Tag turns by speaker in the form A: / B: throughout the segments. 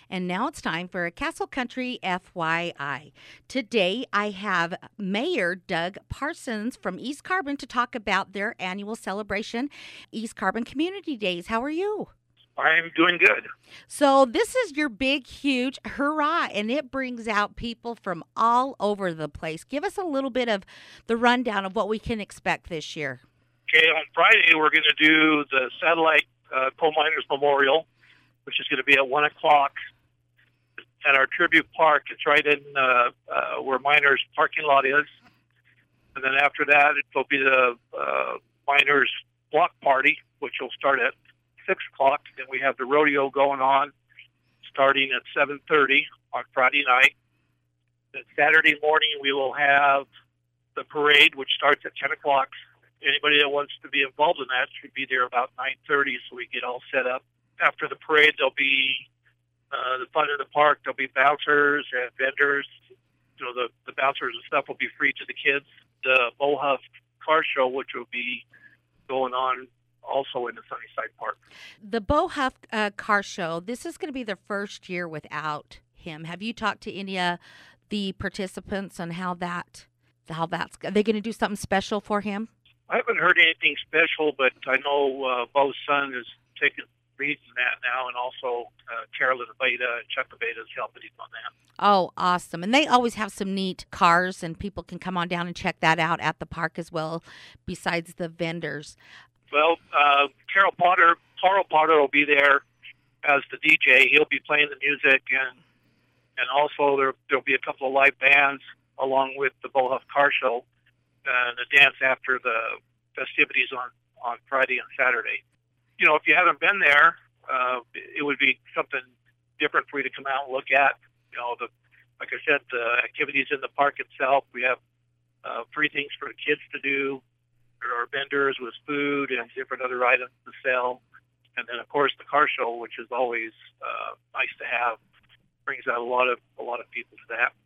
A: And now it's time for a Castle Country FYI. Today I have Mayor Doug Parsons from East Carbon to talk about their annual celebration, East Carbon Community Days. How are you?
B: I'm doing good.
A: So, this is your big, huge hurrah, and it brings out people from all over the place. Give us a little bit of the rundown of what we can expect this year.
B: Okay, on Friday we're going to do the Satellite Coal Miners Memorial, which is going to be at 1 o'clock at our Tribute Park. It's right in where Miners parking lot is. And then after that, it'll be the Miners Block Party, which will start at 6 o'clock. Then we have the rodeo going on starting at 7:30 on Friday night. Then Saturday morning we will have the parade, which starts at 10 o'clock. Anybody that wants to be involved in that should be there about 9:30 so we get all set up. After the parade, there'll be the fun in the park. There'll be bouncers and vendors. You know, the bouncers and stuff will be free to the kids. The Bohuff car show, which will be going on also in the Sunnyside Park.
A: The Bohuff car show, this is going to be the first year without him. Have you talked to any of the participants on how that's, are they going to do something special for him?
B: I haven't heard anything special, but I know Bo's son is taking leads in that now, and also Carolyn Abeta and Chuck Abeta is helping him on that.
A: Oh, awesome. And they always have some neat cars, and people can come on down and check that out at the park as well, besides the vendors.
B: Well, Carl Potter will be there as the DJ. He'll be playing the music, and also there'll be a couple of live bands along with the Bohuff car show and a dance after the festivities on Friday and Saturday. You know, if you haven't been there, it would be something different for you to come out and look at. You know, like I said, the activities in the park itself. We have free things for the kids to do. There are vendors with food and different other items to sell. And then, of course, the car show, which is always nice to have, brings out a lot of people to that.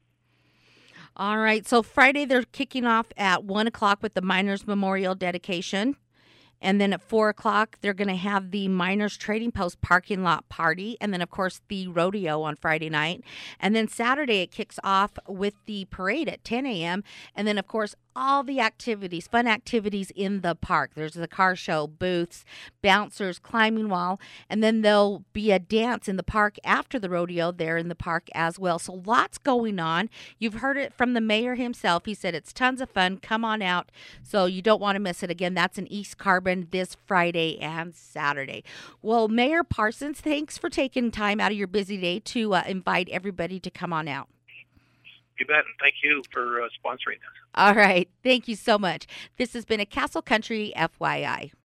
A: All right. So Friday they're kicking off at 1 o'clock with the Miners Memorial dedication. And then at 4 o'clock, they're going to have the Miners Trading Post parking lot party. And then, of course, the rodeo on Friday night. And then Saturday, it kicks off with the parade at 10 a.m. And then, of course, all the activities, fun activities in the park. There's the car show, booths, bouncers, climbing wall. And then there'll be a dance in the park after the rodeo there in the park as well. So lots going on. You've heard it from the mayor himself. He said it's tons of fun. Come on out. So you don't want to miss it. Again, that's in East Carbon this Friday and Saturday. Well, Mayor Parsons, thanks for taking time out of your busy day to invite everybody to come on out.
B: You bet, and thank you for sponsoring this.
A: All right. Thank you so much. This has been a Castle Country FYI.